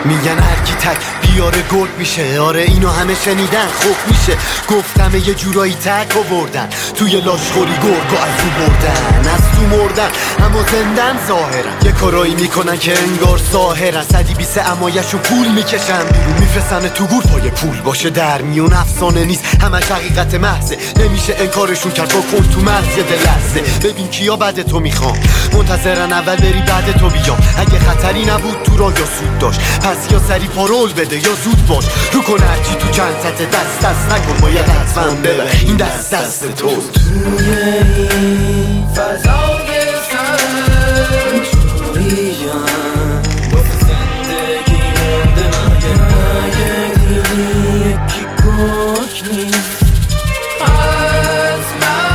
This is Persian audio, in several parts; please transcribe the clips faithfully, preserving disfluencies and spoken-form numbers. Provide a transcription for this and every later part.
میگن هر کی تک بیاره گرگ میشه. آره اینو همه شنیدن خوب میشه. گفتم یه جورایی تک آوردن توی لاشخوری گرگو از تو بردن، از تو مردن اما زندن ظاهرن. یه کارایی میکنن که انگار ساهرن. صدی بیسه امایشو پول میکشن بیرون، میفرستن تو گور پای پول باشه در میون. افسانه نیست همش حقیقت محضه، نمیشه انکارشون کرد با کن تو مرز یه دلرزه. ببین کیا بعد تو میخوام منتظرن اول بری بعد تو بیام. اگه خطری نبود تو را یا سود داشت، پس یا سری پارول بده یا زود باش. رو کن هرچی تو چند سطح دست دست نکن، باید حتما ببر این دست دست توست. توی این فضای سنگ چوریم واسه زندگی مونده مگه مگه دیدی یکی گرگ نیست از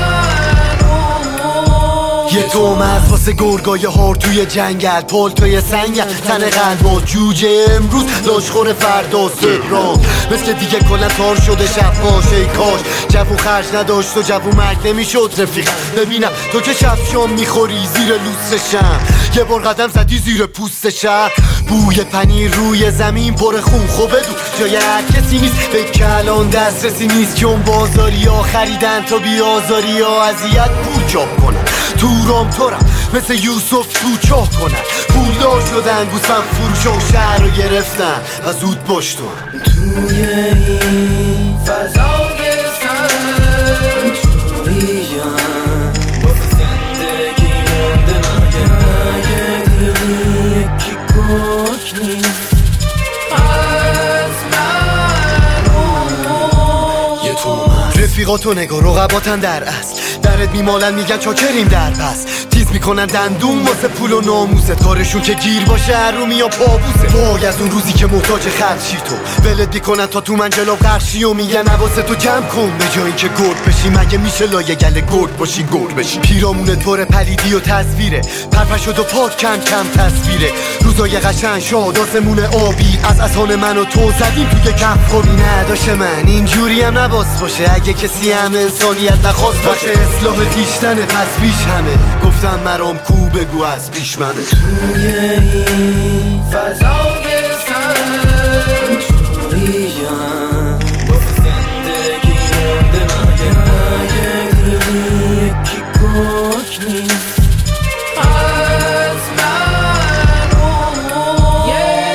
من. یه تومز واسه گرگای هار توی جنگل، پالتوی سنگل تن قلبا جوجه امروز لاشخور فردا سهران. مثل دیگه کلا تار شده شب باشه کاش جوون خرج نداشت و جوون مرگ نمیشد رفیق. ببینم تو که شب شام میخوری زیر لوسشم، یه بار قدم زدی زیر پوستشم. بوی پنیر روی زمین پر خون خوب بدون جای هر کسی نیست. به کلان دسترسی نیست چون بازاری ها خریدن تا بیازاری ها اذیت پول چاپ کنن. تو رام تورم مثل یوسف تو چاه کنن. پولدار شدن گوسفند فروشا و شهر رو گرفتن و زود باش تو. توی این فضای سنگ چوریم واسه زندگی مونده مگه مگه دیدی یکی گرگ نیست از من. یه تومن رفیقاتو نگاه رقباتن در اصل درت میمالن میگن چاکریم در پس تیز میکنن دندون واسه پول و ناموست. کارشون که گیر باشه هرومی یا پابوسه. وای از اون روزی که محتاج خرچی تو ولت میکنن تا تو منجلا قرشی و میگن حواست تو جمع کن به جای اینکه گرد بشی. مگه میشه لایه گله گرد باشی گرد بشی؟ پیرامون طور پلیدی و تصویره پرپر شد و پاد کم کم تصویره. روزای قشنگ شاد آسمون آبی از اسان من و تو زدیم توی کف خوبی نداشت من. اینجوری هم نباس باشه اگه کسی هم انسانیت نخواست باشه. اصلاح تیشتنه پس بیش همه گفتم مرام کو بگو از پیش منه. توی این فضای سنگ چوریم واسه زندگی مونده مگه مگه دیدی یکی گرگ نیست از من. یه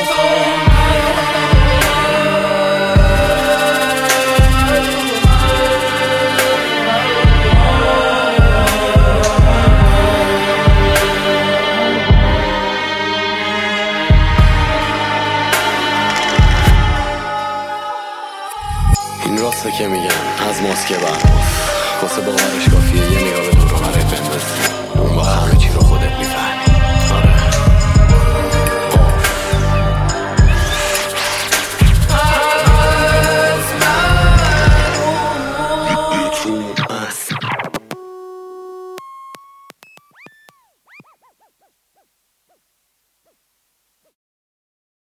این راسته که میگن از ماسک برماز واسه باورش کافیه یه نگاه به دور و برت بندازی اون با همه چی رو